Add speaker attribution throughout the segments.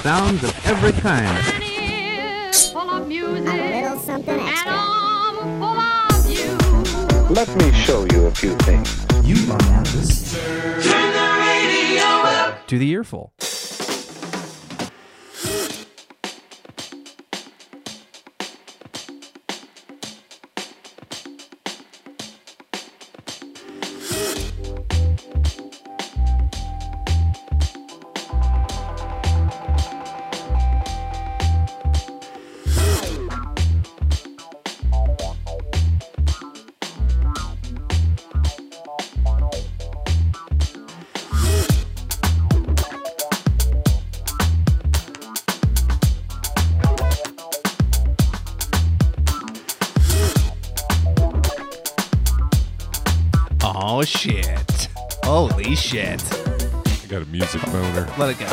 Speaker 1: sounds of every kind.
Speaker 2: Full of music,
Speaker 3: A little something
Speaker 2: and
Speaker 3: extra.
Speaker 2: I'm full of you.
Speaker 4: Let me show you a few things.
Speaker 5: You might have this.
Speaker 6: To the earful. Oh shit. Holy shit.
Speaker 7: I got a music boner.
Speaker 6: Let it go.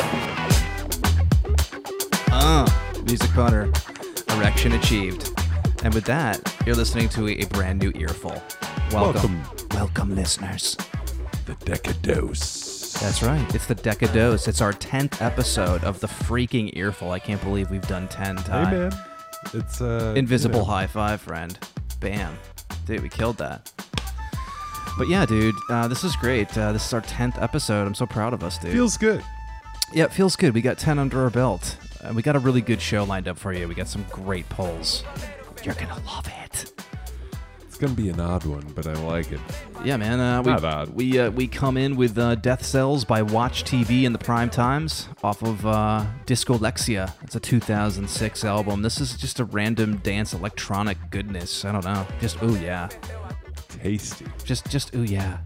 Speaker 6: Music boner. Erection achieved. And with that, you're listening to a brand new earful. Welcome, listeners.
Speaker 7: The Decadose.
Speaker 6: That's right. It's the Decadose. It's our 10th episode of the freaking earful. I can't believe we've done 10 times.
Speaker 7: Hey, man. It's
Speaker 6: Invisible high five, friend. Bam. Dude, we killed that. But yeah, dude, this is great. This is our 10th episode. I'm so proud of us, dude.
Speaker 7: Feels good.
Speaker 6: Yeah, it feels good. We got 10 under our belt. We got a really good show lined up for you. We got some great polls. You're going to love it.
Speaker 7: It's going to be an odd one, but I like it.
Speaker 6: Yeah, man.
Speaker 7: Not odd.
Speaker 6: We come in with Death Cells by Watch TV in the prime times off of Discolexia. It's a 2006 album. This is just a random dance electronic goodness. I don't know. Just, ooh, yeah.
Speaker 7: Tasty.
Speaker 6: Just ooh, yeah.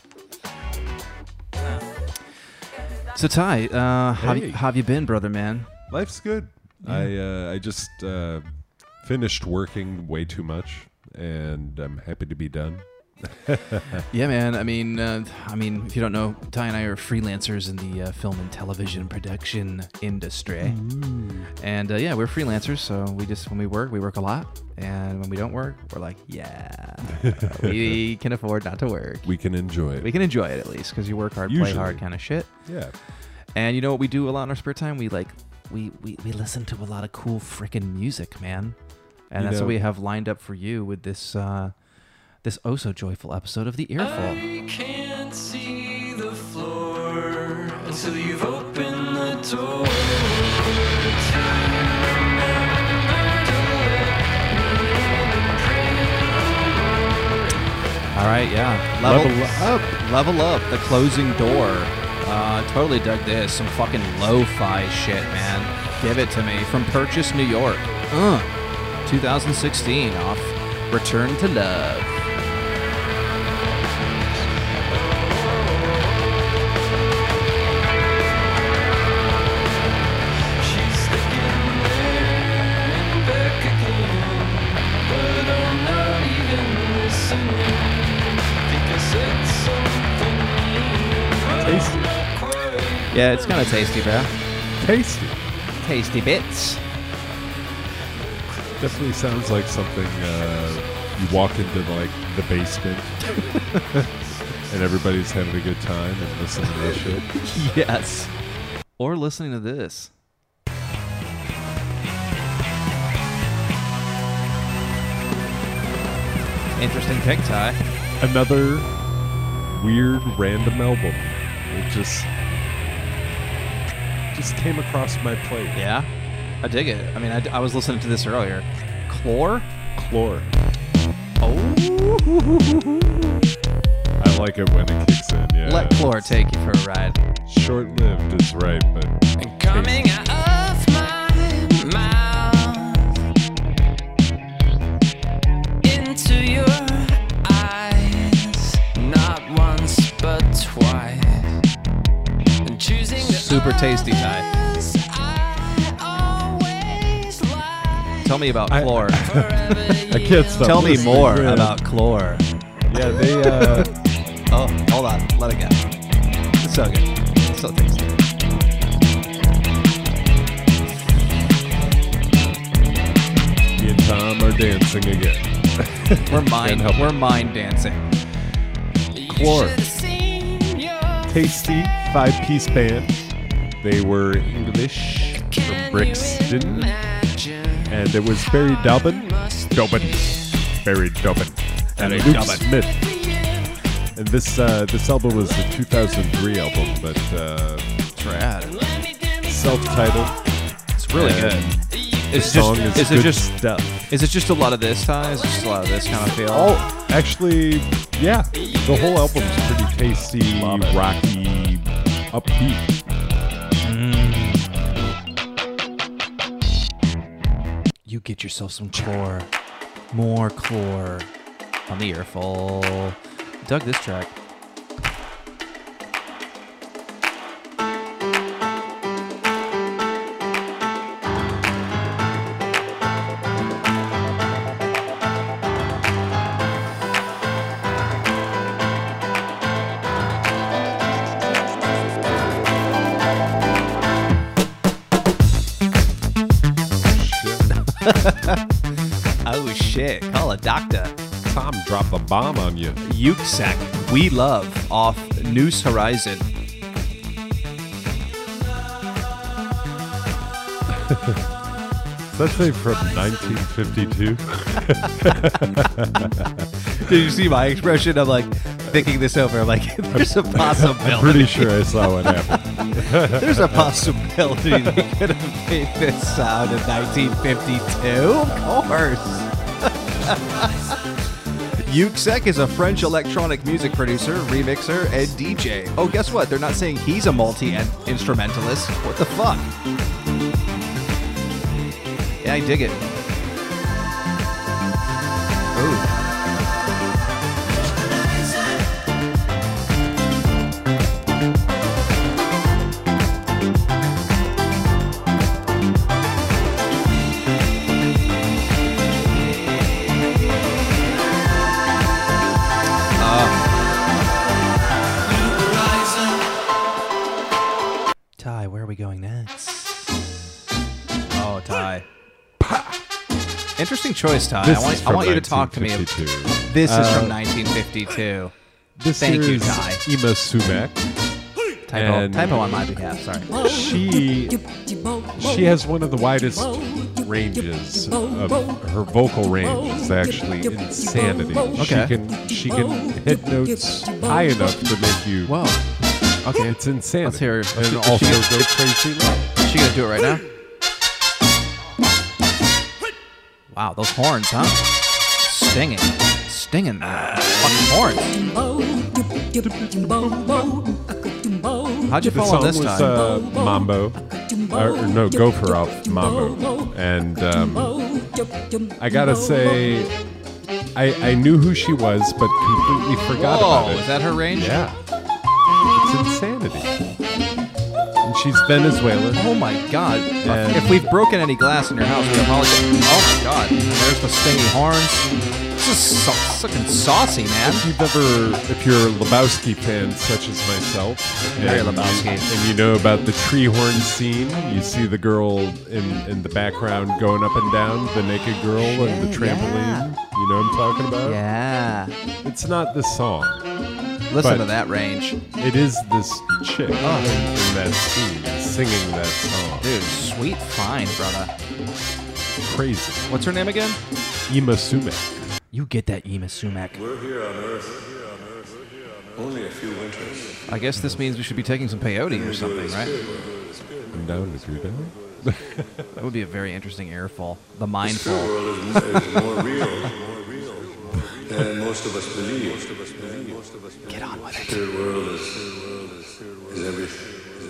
Speaker 6: So, Ty, how have you been, brother, man?
Speaker 7: Life's good.
Speaker 6: Yeah.
Speaker 7: I just finished working way too much, and I'm happy to be done.
Speaker 6: Yeah, man. I mean, if you don't know, Ty and I are freelancers in the film and television production industry. And yeah, we're freelancers, so when we work a lot, and when we don't work, we're like, yeah, we can afford not to work.
Speaker 7: We can enjoy it.
Speaker 6: We can enjoy it at least, because you work hard, play
Speaker 7: Usually.
Speaker 6: hard, kind of shit.
Speaker 7: Yeah.
Speaker 6: And you know what we do a lot in our spare time? We listen to a lot of cool freaking music, man. And that's what we have lined up for you with this this oh so joyful episode of The Earful.
Speaker 8: I can't see the floor until you've opened the door.
Speaker 6: All right, yeah. Level up. The closing door. Totally dug this. Some fucking lo-fi shit, man. Give it to me. From Purchase, New York. 2016 off Return to Love.
Speaker 7: Tasty.
Speaker 6: Yeah, it's kind of tasty, bro.
Speaker 7: Tasty.
Speaker 6: Tasty bits.
Speaker 7: Definitely sounds like something you walk into like the basement and everybody's having a good time and listening to this shit.
Speaker 6: Yes. Or listening to this. Interesting pick, Ty.
Speaker 7: Another weird random album. It just came across my plate.
Speaker 6: Yeah? I dig it. I mean, I was listening to this earlier. Chlor?
Speaker 7: Chlor.
Speaker 6: Oh.
Speaker 7: I like it when it kicks in, yeah.
Speaker 6: Let Chlor take you for a ride.
Speaker 7: Short-lived is right, but
Speaker 8: And coming out of my mouth into your eyes, not once but twice. And choosing the
Speaker 6: Super tasty, Ty.
Speaker 8: others I always like.
Speaker 6: Tell me about Chlor.
Speaker 7: I can't stop.
Speaker 6: Tell me
Speaker 7: listening,
Speaker 6: more
Speaker 7: man.
Speaker 6: about Chlor.
Speaker 7: Yeah, they
Speaker 6: Oh, hold on. Let it go. It's so good. It's so tasty.
Speaker 7: me and Tom are dancing again.
Speaker 6: We're mind dancing.
Speaker 7: Chlor. Tasty 5-piece band. They were English Brixton, and it was Barry Dubin, Barry Dubin, and
Speaker 6: Barry
Speaker 7: Luke
Speaker 6: Dubin.
Speaker 7: Smith. And this album was the 2003 album, but
Speaker 6: It's rad.
Speaker 7: self-titled.
Speaker 6: It's really
Speaker 7: and
Speaker 6: good.
Speaker 7: The
Speaker 6: Is
Speaker 7: song
Speaker 6: just,
Speaker 7: is
Speaker 6: is it
Speaker 7: good
Speaker 6: just
Speaker 7: stuff.
Speaker 6: is it just a lot of this, Ty? Is it just a lot of this kind of feel?
Speaker 7: Oh, actually, yeah. The whole album's pretty tasty,
Speaker 6: Love it.
Speaker 7: rocky, upbeat.
Speaker 6: You get yourself some chlor. More chlor on the earful. Dug this track. Oh shit, call a doctor.
Speaker 7: Tom dropped a bomb on you.
Speaker 6: Yuksek, We Love off Noose Horizon.
Speaker 7: Is that thing from 1952?
Speaker 6: Did you see my expression? I'm like thinking this over. I'm like, there's a possibility.
Speaker 7: I'm pretty sure I saw what happened.
Speaker 6: There's a possibility they could have made this sound in 1952. Of course. Yuksek is a French electronic music producer, remixer, and DJ. Oh, guess what? They're not saying he's a multi-instrumentalist. What the fuck? Yeah, I dig it. Ooh. Ty, where are we going next? Oh, Ty. Interesting choice, Ty.
Speaker 7: This
Speaker 6: I
Speaker 7: is
Speaker 6: want
Speaker 7: from
Speaker 6: you to talk to me.
Speaker 7: 1952.
Speaker 6: This is from 1952.
Speaker 7: This
Speaker 6: Thank you,
Speaker 7: is
Speaker 6: Ty.
Speaker 7: Ima Sumac. And-
Speaker 6: Typo on my behalf. Sorry.
Speaker 7: She has one of the widest ranges of her vocal range. Is actually insanity.
Speaker 6: Okay.
Speaker 7: She can hit notes high enough to make you.
Speaker 6: Whoa. Okay.
Speaker 7: It's insanity.
Speaker 6: Let's hear her.
Speaker 7: And
Speaker 6: Is
Speaker 7: also
Speaker 6: she gonna-
Speaker 7: go crazy. loud.
Speaker 6: Is she gonna do it right now? Wow, those horns, huh? Stinging. Fucking horns. How'd you
Speaker 7: The
Speaker 6: fall
Speaker 7: song
Speaker 6: on this
Speaker 7: was
Speaker 6: time?
Speaker 7: Mambo. Or, no, Gopher off Mambo. And I gotta say, I knew who she was, but completely forgot
Speaker 6: Whoa,
Speaker 7: about it.
Speaker 6: is that her range?
Speaker 7: Yeah. It's insanity. And she's Venezuelan.
Speaker 6: Oh my god.
Speaker 7: And-
Speaker 6: If we've broken any glass in your house, we apologize. Oh my god. There's the stingy horns. This is so fucking saucy, man.
Speaker 7: If you're a Lebowski fan, such as myself,
Speaker 6: Very
Speaker 7: and
Speaker 6: Lebowski.
Speaker 7: and you know about the tree horn scene, you see the girl in the background going up and down, the naked girl and the trampoline. You know what I'm talking about?
Speaker 6: Yeah.
Speaker 7: It's not this song.
Speaker 6: Listen
Speaker 7: But-
Speaker 6: to that range.
Speaker 7: It is this chick in that scene singing that song.
Speaker 6: Dude, sweet find, brother.
Speaker 7: Crazy.
Speaker 6: What's her name again?
Speaker 7: Ima Sumac.
Speaker 6: You get that, Ima Sumac.
Speaker 1: We're here on Earth. Only a few winters.
Speaker 6: I guess this means we should be taking some peyote or something, right?
Speaker 7: I'm down if you're down.
Speaker 6: That would be a very interesting airfall. The
Speaker 1: The
Speaker 6: mindful.
Speaker 1: world is more real than most of us believe.
Speaker 6: Get on with it.
Speaker 1: The world is everything.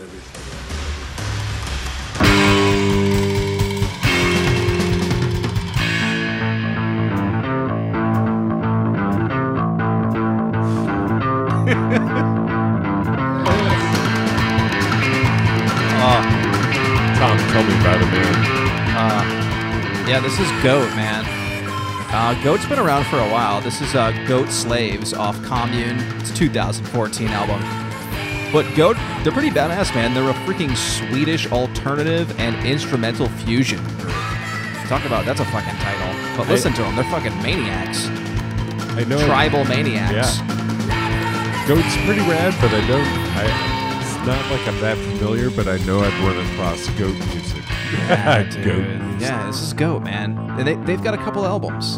Speaker 7: Tom, tell me about it, man.
Speaker 6: Yeah, this is Goat, man. Goat's been around for a while. This is Goat Slaves off Commune. It's a 2014 album. But Goat, they're pretty badass, man. They're a freaking Swedish alternative and instrumental fusion group. Talk about, that's a fucking title. But listen to them, they're fucking maniacs.
Speaker 7: I know.
Speaker 6: Tribal maniacs.
Speaker 7: Yeah. Goat's pretty rad, but Not like I'm that familiar, but I know I've run across goat music.
Speaker 6: Yeah, dude.
Speaker 7: Goat.
Speaker 6: Yeah, this is Goat, man. And they've got a couple albums.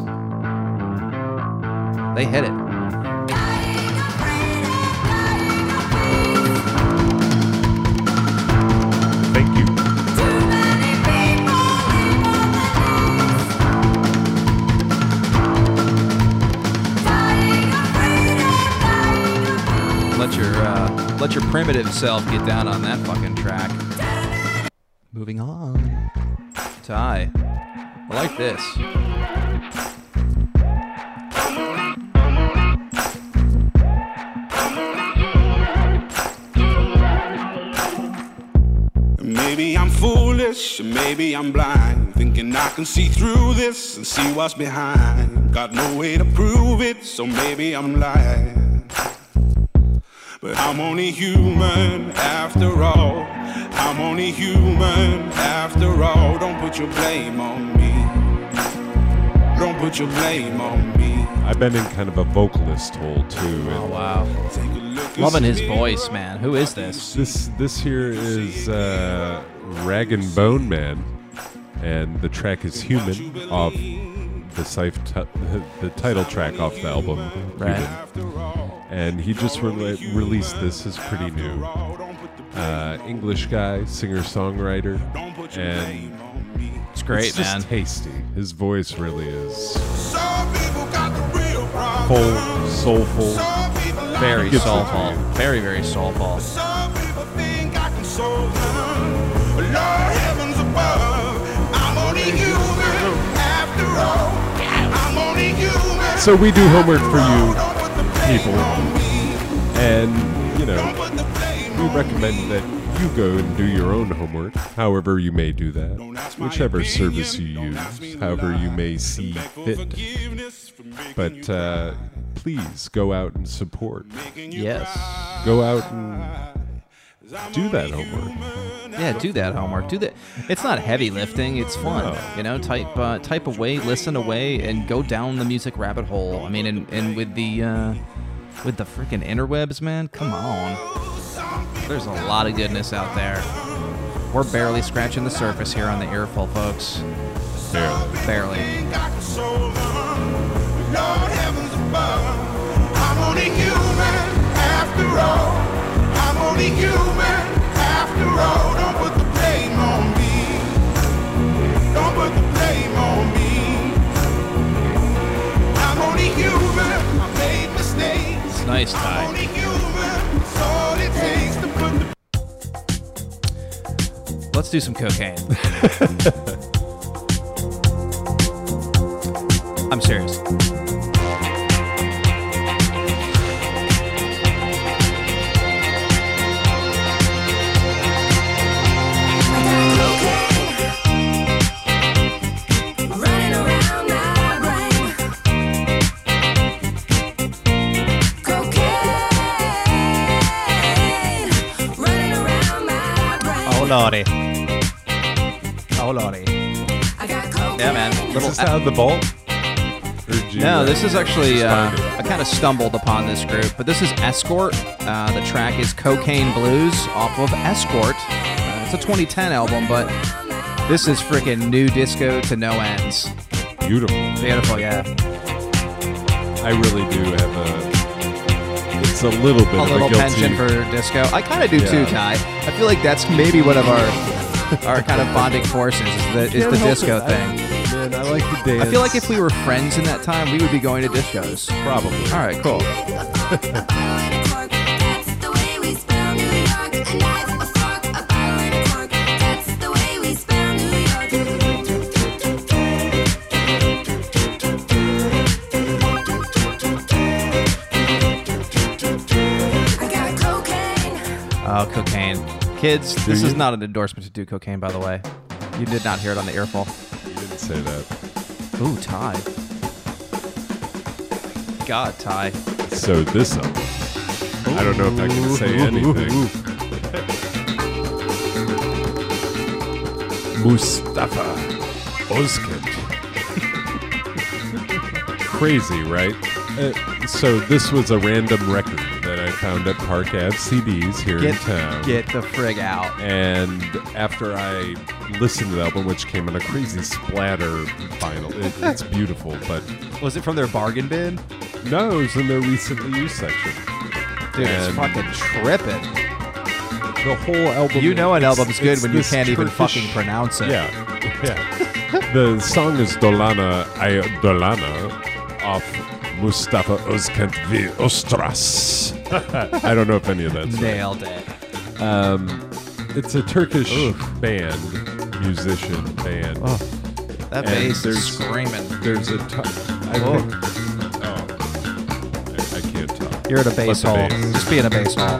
Speaker 6: They hit it.
Speaker 7: Thank you.
Speaker 6: Let your primitive self get down on that fucking track. Moving on. Ty. I like this.
Speaker 3: Maybe I'm foolish, maybe I'm blind, thinking I can see through this and see what's behind. Got no way to prove it, so maybe I'm lying. But I'm only human after all. I'm only human after all. Don't put your blame on me. Don't put your blame on me.
Speaker 7: I've been in kind of a vocalist hole too.
Speaker 6: Oh, wow.
Speaker 3: Take a look and
Speaker 6: Loving his
Speaker 3: see.
Speaker 6: voice, man. Who is this?
Speaker 7: This here is Rag and Bone Man, and the track is Human off the title track off the album.
Speaker 6: Right.
Speaker 7: Human. And he just released this. Is pretty new. English guy, singer-songwriter, and
Speaker 6: It's great,
Speaker 7: it's just
Speaker 6: man.
Speaker 7: tasty. His voice really is
Speaker 3: Some people got the real problem.
Speaker 7: full, soulful.
Speaker 3: Some people like
Speaker 6: Very
Speaker 7: Gets
Speaker 6: soulful.
Speaker 7: it.
Speaker 6: Very, very soulful.
Speaker 3: Some people think I can solve them. But Lord heavens above, I'm only human after all. I'm only human.
Speaker 7: So we do homework for you,
Speaker 3: Don't put the blame
Speaker 7: people,
Speaker 3: on me.
Speaker 7: and you know.
Speaker 3: Don't put the blame
Speaker 7: We
Speaker 3: on
Speaker 7: recommend that you go and do your own homework, however you may do that,
Speaker 3: Don't ask my
Speaker 7: whichever
Speaker 3: opinion,
Speaker 7: service you
Speaker 3: don't
Speaker 7: use,
Speaker 3: ask me to
Speaker 7: however you
Speaker 3: lie.
Speaker 7: may see
Speaker 3: Beg for
Speaker 7: fit.
Speaker 3: forgiveness for making
Speaker 7: But
Speaker 3: you cry,
Speaker 7: please go out and support.
Speaker 3: making you
Speaker 6: Yes.
Speaker 3: cry.
Speaker 7: Go out and
Speaker 3: 'Cause I'm
Speaker 7: do that
Speaker 3: only
Speaker 7: homework.
Speaker 3: human
Speaker 6: Yeah, do that homework. Do that. It's not heavy lifting. It's fun.
Speaker 7: No.
Speaker 6: You know, type away, listen away, and go down the music rabbit hole. I mean, and with the freaking interwebs, man. Come on. There's a lot of goodness out there. We're barely scratching the surface here on the Earful, folks. Barely.
Speaker 3: think I can solve them. Lord heavens above, I'm only human after all. I'm only human after all. Don't put the blame on me. Don't put the blame on me. I'm only human. I made mistakes.
Speaker 6: Nice,
Speaker 3: I'm
Speaker 6: Ty.
Speaker 3: only human. It's all it takes to put the
Speaker 6: Let's do some cocaine. I'm serious. Oh lordy. Oh lordy. Yeah, man.
Speaker 7: Is
Speaker 6: Little
Speaker 7: this out of the vault? Or did you,
Speaker 6: No, this is actually,
Speaker 7: just find it?
Speaker 6: I kind of stumbled upon this group, but this is Escort. The track is Cocaine Blues off of Escort. It's a 2010 album, but this is freaking new disco to no ends.
Speaker 7: Beautiful.
Speaker 6: Beautiful, yeah.
Speaker 7: I really do have a. It's a little bit
Speaker 6: A
Speaker 7: of
Speaker 6: little
Speaker 7: a guilty.
Speaker 6: penchant for disco. I kind of do too,
Speaker 7: Yeah.
Speaker 6: Ty. I feel like that's maybe one of our kind of bonding forces is the
Speaker 7: Can't help
Speaker 6: disco
Speaker 7: it.
Speaker 6: thing.
Speaker 7: Man, I like to dance.
Speaker 6: I feel like if we were friends in that time, we would be going to discos.
Speaker 7: Probably.
Speaker 6: All right, cool. Oh, cocaine. Kids, this is not an endorsement to do cocaine, by the way. You did not hear it on the Earful.
Speaker 7: You didn't say that.
Speaker 6: Ooh, Ty. God, Ty.
Speaker 7: So this up. I don't know if I can say anything. Mustafa Özkent. Crazy, right? So this was a random record that I found at Park Ave CDs here in town.
Speaker 6: Get the frig out.
Speaker 7: And after I listened to the album, which came in a crazy splatter vinyl, it's beautiful, but
Speaker 6: Was it from their bargain bin?
Speaker 7: no, it was in their recently used section.
Speaker 6: Dude, it's
Speaker 7: And
Speaker 6: fucking tripping.
Speaker 7: the whole album.
Speaker 6: You know an
Speaker 7: it's-
Speaker 6: album's good
Speaker 7: it's
Speaker 6: when you
Speaker 7: this
Speaker 6: can't even
Speaker 7: Turkish-
Speaker 6: fucking pronounce it.
Speaker 7: Yeah, yeah. The song is Dolana Ay Dolana off Mustafa Özkent ve Ostras. I don't know if any of that's right.
Speaker 6: Nailed it.
Speaker 7: It's a Turkish band, musician band.
Speaker 6: That
Speaker 7: And
Speaker 6: bass is
Speaker 7: there's-
Speaker 6: screaming.
Speaker 7: There's a I
Speaker 6: Whoa.
Speaker 7: can't talk.
Speaker 6: You're at a bass
Speaker 7: the
Speaker 6: hole.
Speaker 7: bass.
Speaker 6: Just be in a bass hole.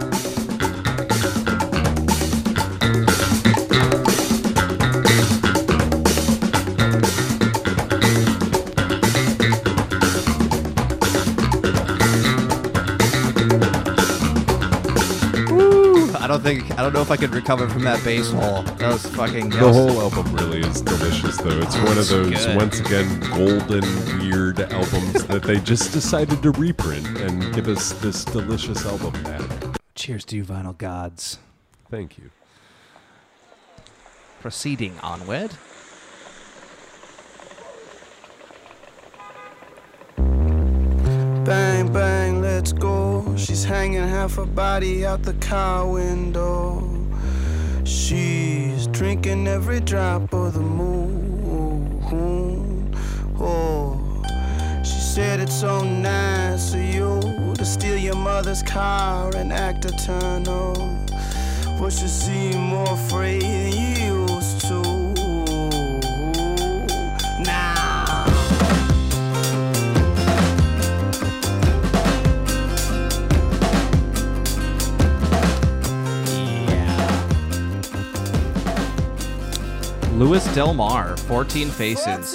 Speaker 6: I don't know if I could recover from that bass hole. That was fucking.
Speaker 7: The whole album really is delicious, though. It's one of
Speaker 6: It's
Speaker 7: those,
Speaker 6: good.
Speaker 7: once again, golden, weird albums that they just decided to reprint and give us this delicious album back.
Speaker 6: Cheers to you, vinyl gods.
Speaker 7: Thank you.
Speaker 6: Proceeding onward.
Speaker 5: Bang, bang, let's go. She's hanging half her body out the car window. She's drinking every drop of the moon. Oh, she said it's so nice of you to steal your mother's car and act eternal. But you seem more afraid than you used to. Now.
Speaker 6: Louis Del Mar, 14 Faces.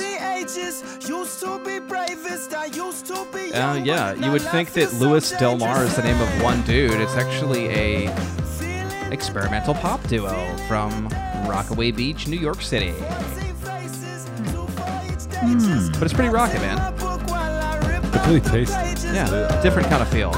Speaker 6: Yeah, you would think that Louis Del Mar is the name of one dude. It's actually a experimental pop duo from Rockaway Beach, New York City. But it's pretty rockin', man.
Speaker 7: It's really tasty.
Speaker 6: Yeah, different kind of feel.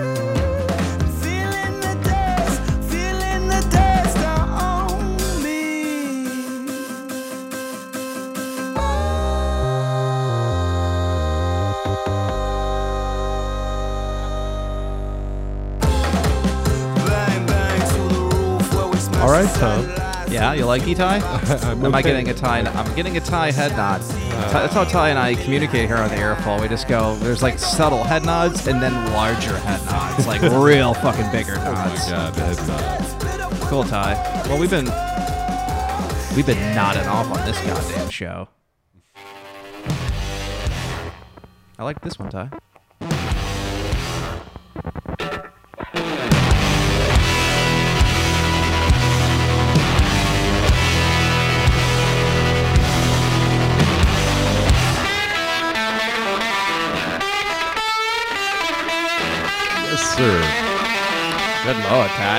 Speaker 7: All right, Tom.
Speaker 6: Yeah, you like Ty? Am I getting a Ty? I'm getting a Ty head nod. That's how Ty and I communicate here on the Airfall. We just go, there's like subtle head nods and then larger head nods, like real fucking bigger nods.
Speaker 7: Oh my God, head nod.
Speaker 6: Cool, Ty. Well, we've been nodding off on this goddamn show. I like this one, Ty.
Speaker 7: Yes, sir.
Speaker 6: Good lord, Ty.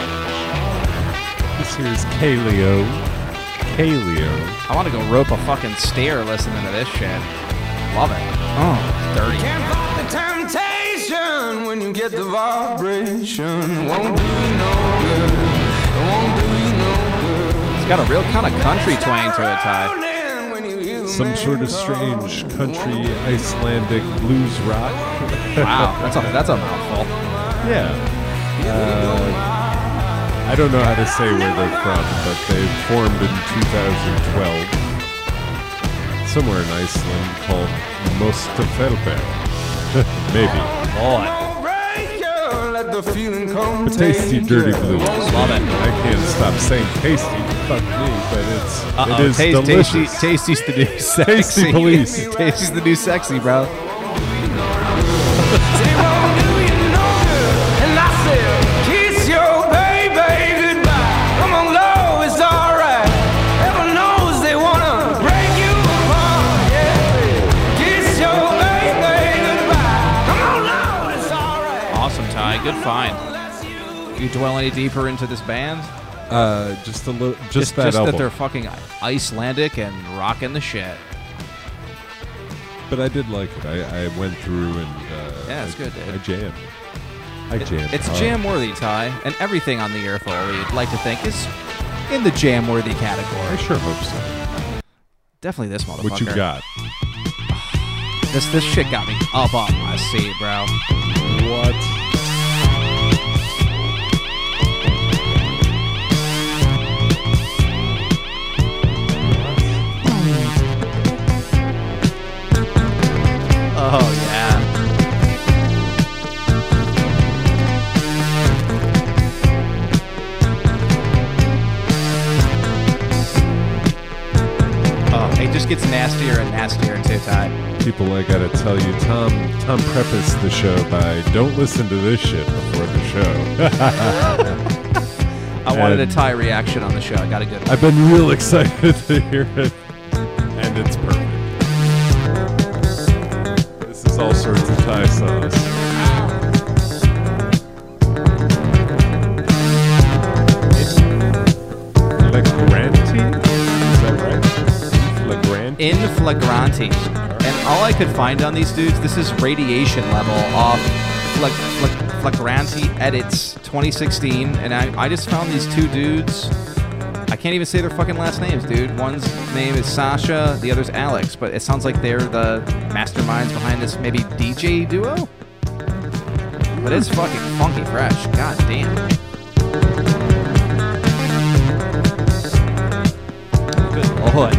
Speaker 7: This here's Kaleo. Kaleo.
Speaker 6: I want to go rope a fucking steer listening to this shit. Love it. Oh, dirty.
Speaker 5: Can't fight the temptation when you get the vibration. Won't do you no good. Won't do you no good.
Speaker 6: It's got a real kind of country twang to it, Ty.
Speaker 7: Some sort of strange country Icelandic blues rock.
Speaker 6: Wow, that's a mouthful.
Speaker 7: Yeah. I don't know how to say where they're from, but they formed in 2012 somewhere in Iceland called Mostafelberg. Maybe.
Speaker 5: Let the feeling come.
Speaker 7: But tasty, dirty blues.
Speaker 6: Love it.
Speaker 7: I can't stop saying tasty. Fuck me, but it is
Speaker 6: Tasty,
Speaker 7: delicious.
Speaker 6: Tasty's the new sexy.
Speaker 7: Tasty police.
Speaker 6: Tasty's the new sexy, bro.
Speaker 5: And I said, kiss your baby goodbye. Come on, low, it's alright. Heaven knows they wanna break you apart. Yeah, kiss your baby goodbye. Come on, low, it's alright.
Speaker 6: Awesome, Ty. Good find. You dwell any deeper into this band?
Speaker 7: Just a little, just that
Speaker 6: that
Speaker 7: album.
Speaker 6: they're fucking Icelandic and rocking the shit.
Speaker 7: But I did like it. I went through and
Speaker 6: Yeah, it's good, dude.
Speaker 7: I jammed. I jammed.
Speaker 6: It's
Speaker 7: hard.
Speaker 6: jam-worthy, Ty, and everything on the Earful we'd like to think is in the jam-worthy
Speaker 7: I
Speaker 6: category.
Speaker 7: sure hope so.
Speaker 6: Definitely this motherfucker.
Speaker 7: What you got?
Speaker 6: This shit got me up off my seat, bro.
Speaker 7: What?
Speaker 6: Oh, yeah. Oh, it just gets nastier and nastier too, Ty.
Speaker 7: People, I gotta tell you, Tom prefaced the show by "Don't listen to this shit before the show."
Speaker 6: I wanted a Ty reaction on the show. I got a good one.
Speaker 7: I've been real excited to hear it, and it's perfect. This is all sorts of Thai sauce. Flagranti? Is that right? Flagranti?
Speaker 6: In flagranti. And all I could find on these dudes, this is radiation level off flagranti edits 2016. And I just found these two dudes. I can't even say their fucking last names, dude. One's name is Sasha, the other's Alex. But it sounds like they're the masterminds behind this maybe DJ duo. But it's fucking funky fresh. God damn. Good lord.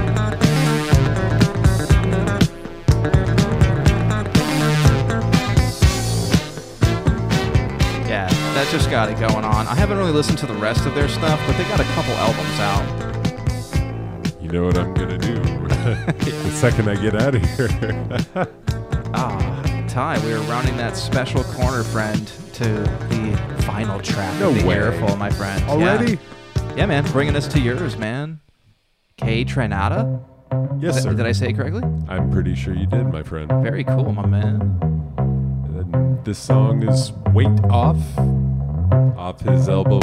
Speaker 6: Yeah, that just got it going on. I haven't really listened to the rest of their stuff, but they got a couple albums out.
Speaker 7: You know what I'm gonna do the second I get out of here.
Speaker 6: Ty, we are rounding that special corner, friend, to the final track
Speaker 7: No
Speaker 6: of the
Speaker 7: way.
Speaker 6: Earful, my friend.
Speaker 7: Already?
Speaker 6: Yeah, man, bringing us to yours, man. K. Trenata?
Speaker 7: Yes, sir.
Speaker 6: Did I say it correctly?
Speaker 7: I'm pretty sure you did, my friend.
Speaker 6: Very cool, my man.
Speaker 7: And this song is Weight Off his album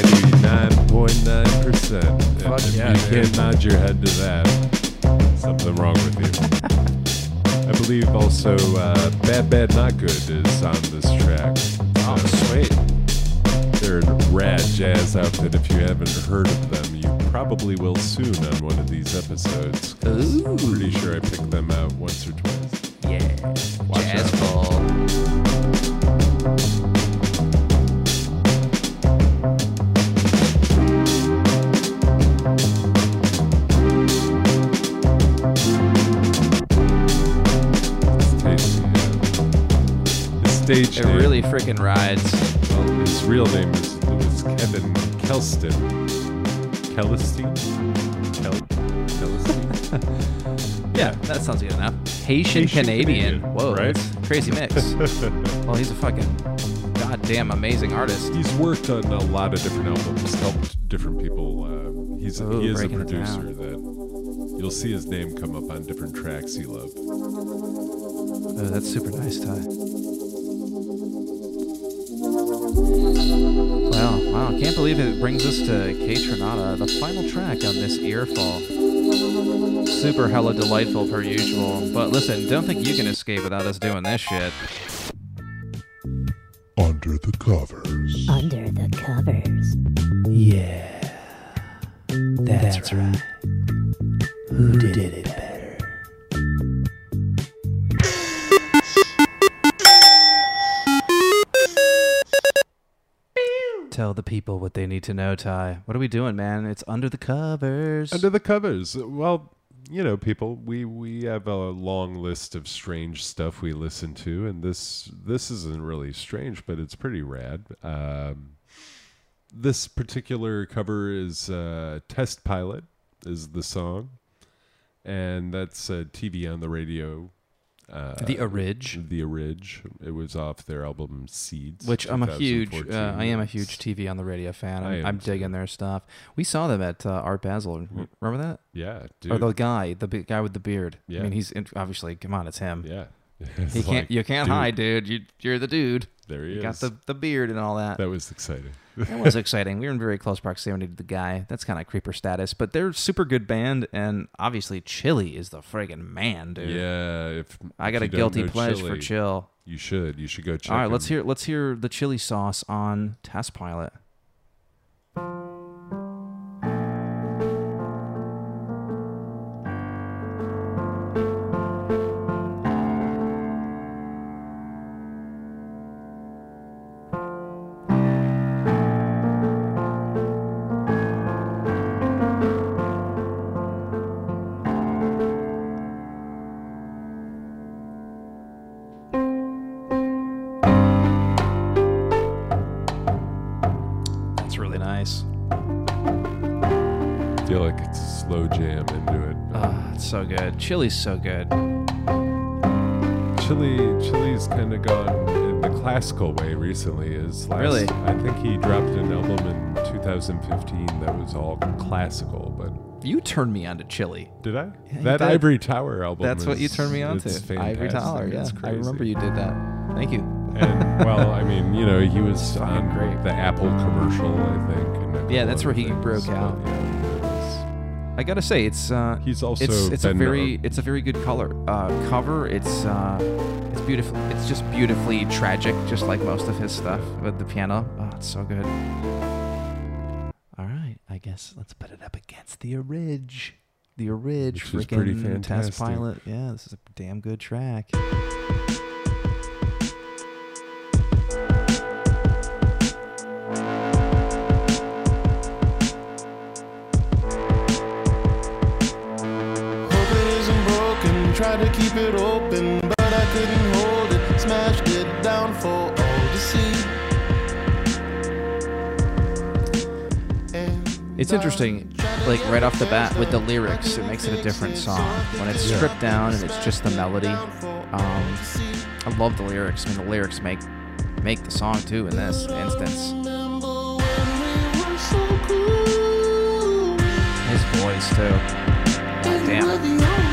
Speaker 7: 99.9%. And
Speaker 6: Fuck
Speaker 7: if
Speaker 6: yeah,
Speaker 7: you
Speaker 6: dude.
Speaker 7: can't nod your head to that, something wrong with you. I believe also Bad Bad Not Good is on this track.
Speaker 6: Oh, sweet.
Speaker 7: They're a rad jazz outfit. If you haven't heard of them, you probably will soon on one of these episodes.
Speaker 6: Ooh.
Speaker 7: I'm pretty sure I picked them out once or twice.
Speaker 6: Yeah.
Speaker 7: Watch
Speaker 6: Jazz
Speaker 7: out.
Speaker 6: ball.
Speaker 7: It's tasty, yeah. His stage
Speaker 6: It
Speaker 7: name,
Speaker 6: really freaking rides.
Speaker 7: well, his real name is Louis Kevin Kelston. Kelstein? Kelstein?
Speaker 6: Yeah, that sounds good enough. Haitian
Speaker 7: Haitian
Speaker 6: Canadian.
Speaker 7: Canadian,
Speaker 6: Whoa,
Speaker 7: right?
Speaker 6: that's a crazy mix. Well, he's a fucking goddamn amazing artist.
Speaker 7: He's worked on a lot of different albums, helped different people. He is a
Speaker 6: breaking it
Speaker 7: producer
Speaker 6: down.
Speaker 7: that you'll see his name come up on different tracks he loved.
Speaker 6: Oh, that's super nice, Ty. Wow, can't believe it brings us to K. Tronata, the final track on this Earful. Super hella delightful per usual. But listen, don't think you can escape without us doing this shit.
Speaker 9: Under the covers.
Speaker 10: Under the covers.
Speaker 6: Yeah, that's right. Who did it better? Tell the people what they need to know, Ty. What are we doing, man? It's Under the Covers.
Speaker 7: Under the covers. Well, you know, people, we have a long list of strange stuff we listen to, and this isn't really strange, but it's pretty rad. This particular cover is Test Pilot is the song, and that's TV on the Radio.
Speaker 6: The Orig.
Speaker 7: The Orig. It was off their album Seeds,
Speaker 6: Which I am a huge
Speaker 7: 2014.
Speaker 6: TV on the Radio fan.
Speaker 7: I am
Speaker 6: I'm digging their stuff. We saw them at Art Basel. Remember that?
Speaker 7: Yeah, dude.
Speaker 6: Or the guy with the beard.
Speaker 7: Yeah.
Speaker 6: I mean, he's obviously, come on, it's him.
Speaker 7: Yeah.
Speaker 6: You can't
Speaker 7: dude,
Speaker 6: hide, dude. You're the dude.
Speaker 7: There he
Speaker 6: You
Speaker 7: is.
Speaker 6: got the beard and all that.
Speaker 7: That was exciting.
Speaker 6: That was exciting. We were in very close proximity to the guy. That's kind of creeper status, but they're a super good band, and obviously Chili is the friggin' man, dude.
Speaker 7: Yeah,
Speaker 6: I got a guilty pleasure for Chill.
Speaker 7: You should go check.
Speaker 6: All right,
Speaker 7: him.
Speaker 6: let's hear the chili sauce on Test Pilot.
Speaker 7: I feel like it's a slow jam into it.
Speaker 6: It's so good. Chili's so good.
Speaker 7: Chili's kind of gone in the classical way recently.
Speaker 6: Really?
Speaker 7: I think he dropped an album in 2015 that was all classical, but
Speaker 6: you turned me on to Chili.
Speaker 7: Did I?
Speaker 6: Yeah,
Speaker 7: that Ivory Tower album.
Speaker 6: That's what you turned me on to. Ivory Tower. Yeah, I remember you did that. Thank you.
Speaker 7: And well, I mean, you know, he was on the Apple commercial, I think. And
Speaker 6: yeah, that's where he broke out. I gotta say, it's
Speaker 7: he's also
Speaker 6: it's a very good cover. It's beautiful. It's just beautifully tragic, just like most of his stuff with the piano. Oh, it's so good. All right, I guess let's put it up against the Which is pretty fantastic. Test Pilot. Yeah, this is a damn good track.
Speaker 10: Tried to keep it open, but I couldn't hold it. Smashed it down for all to see.
Speaker 6: It's interesting, like right off the bat with the lyrics, it makes it a different song. When it's stripped down and it's just the melody, I love the lyrics. I mean, the lyrics make the song too in this instance. His voice too. God damn it.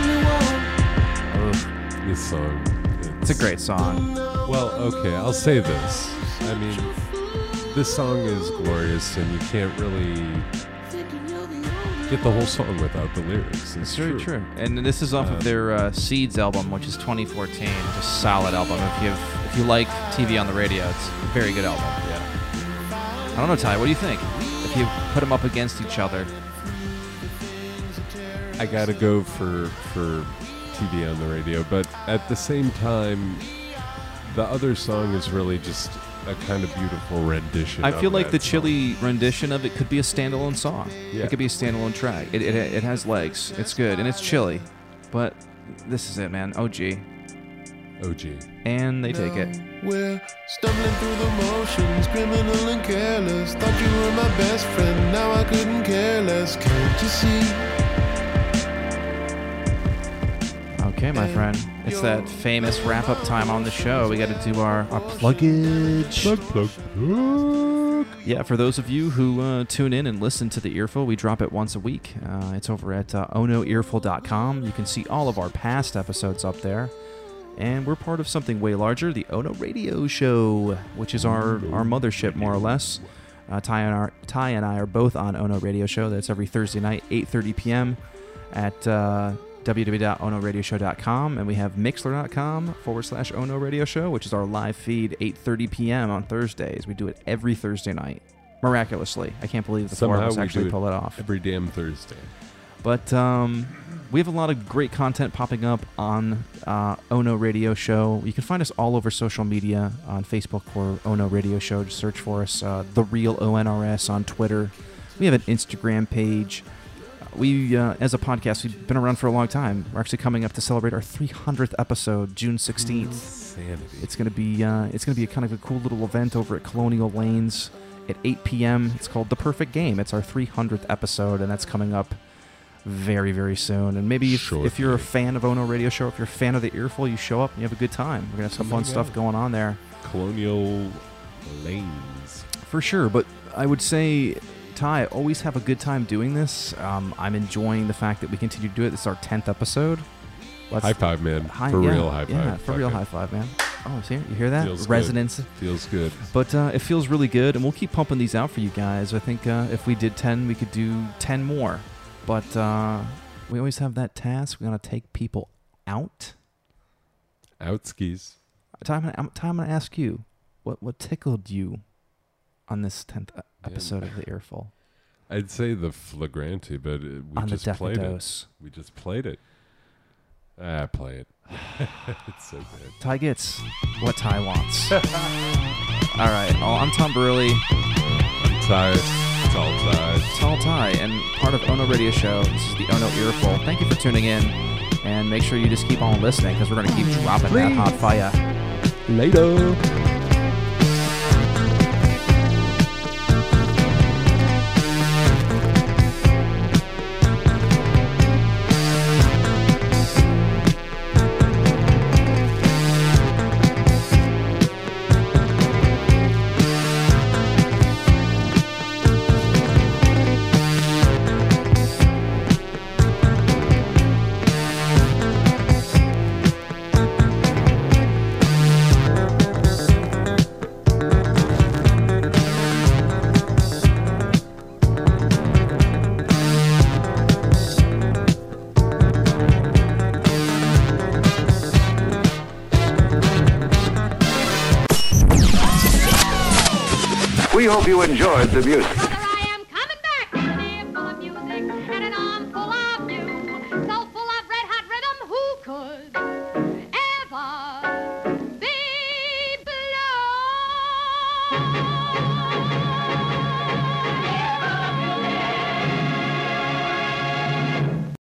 Speaker 7: This song.
Speaker 6: It's a great song.
Speaker 7: Well, okay, I'll say this. I mean, this song is glorious, and you can't really get the whole song without the lyrics.
Speaker 6: It's very true. And this is off of their Seeds album, which is 2014. It's a solid album. If you like TV on the radio, it's a very good album.
Speaker 7: Yeah.
Speaker 6: I don't know, Ty. What do you think? If you put them up against each other,
Speaker 7: I gotta go for TV on the radio, but at the same time, the other song is really just a kind of beautiful rendition.
Speaker 6: I feel like the
Speaker 7: song.
Speaker 6: Chili rendition of it could be a standalone song.
Speaker 7: Yeah.
Speaker 6: It could be a standalone track. It has legs. It's good, and it's Chili. But this is it, man. OG. And they take it.
Speaker 10: We're stumbling through the motions, criminal and careless. Thought you were my best friend, now I couldn't care less. Can't you see?
Speaker 6: Okay, my friend. It's that famous wrap-up time on the show. We got to do our pluggage.
Speaker 7: Plug.
Speaker 6: Yeah, for those of you who tune in and listen to The Earful, we drop it once a week. It's over at onoearful.com. You can see all of our past episodes up there. And we're part of something way larger, the Ono Radio Show, which is our mothership, more or less. Ty and I are both on Ono Radio Show. That's every Thursday night, 8:30 p.m. at www.onoradioshow.com, and we have mixler.com/Ono Radio Show, which is our live feed, 8:30 p.m. on Thursdays. We do it every Thursday night. Miraculously. I can't believe the four of us actually pull it off.
Speaker 7: Every damn Thursday.
Speaker 6: But we have a lot of great content popping up on Ono Radio Show. You can find us all over social media on Facebook or Ono Radio Show. Just search for us, The Real ONRS on Twitter. We have an Instagram page. We, as a podcast, we've been around for a long time. We're actually coming up to celebrate our 300th episode, June 16th.
Speaker 7: Insanity.
Speaker 6: It's gonna be a kind of a cool little event over at Colonial Lanes at 8 p.m. It's called The Perfect Game. It's our 300th episode, and that's coming up very, very soon. And maybe if you're a fan of Ono Radio Show, if you're a fan of The Earful, you show up and you have a good time. We're gonna have some fun stuff going on there.
Speaker 7: Colonial Lanes.
Speaker 6: For sure, but I would say, Ty, always have a good time doing this. I'm enjoying the fact that we continue to do it. This is our 10th episode.
Speaker 7: High five, man.
Speaker 6: Real high five.
Speaker 7: Yeah,
Speaker 6: for real high five, man. Oh, see, you hear that?
Speaker 7: Feels
Speaker 6: Resonance.
Speaker 7: Good. Feels good.
Speaker 6: But it feels really good, and we'll keep pumping these out for you guys. I think if we did 10, we could do 10 more. But we always have that task. We're going to take people out.
Speaker 7: Out skis.
Speaker 6: Tom, I'm going to ask you, what tickled you on this 10th episode of The Earful?
Speaker 7: I'd say the flagranti, but we
Speaker 6: on
Speaker 7: just
Speaker 6: the
Speaker 7: played
Speaker 6: Decados.
Speaker 7: it. We just played it. Play it. It's so good.
Speaker 6: Ty gets what Ty wants. All right. I'm Tom Burley.
Speaker 7: I'm Ty. Tall Ty.
Speaker 6: Tall Ty, and part of Ono Radio Show. This is the Ono Earful. Thank you for tuning in, and make sure you just keep on listening because we're going to keep dropping that hot fire.
Speaker 7: Later.
Speaker 11: We hope you enjoyed the music.
Speaker 2: Brother, I am coming back with an ear full of music and an arm full of you. So full of red hot rhythm, who could ever be below?